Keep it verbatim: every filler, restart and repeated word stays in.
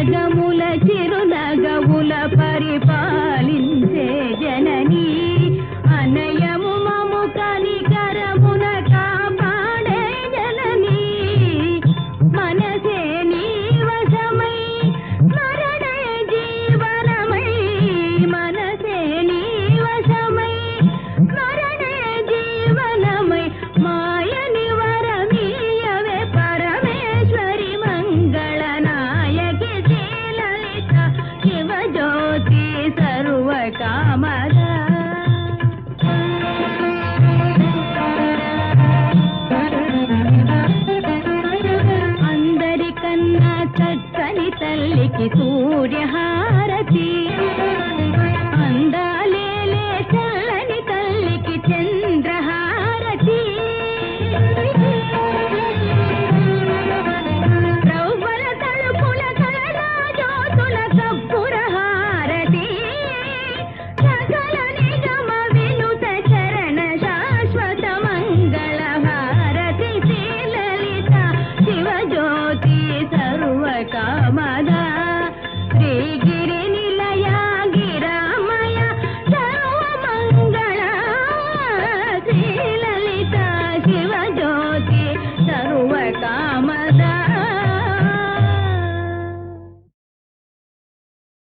జగముల చిరునగవుల పరిపాలించే జననీ అనయము మము కనికరమున కాపాడే జననీ మనసే నీ వశమై మరణే జీవనమై మనసే నీ వశమై మరణే జీవనమై మాయని వరమీయవే పరమేశ్వరి మంగళనాయకి శ్రీలలిత శివజ్యోతి సర్వకామద అందరికన్నా చక్కని తల్లికి సూర్యహారతి అందా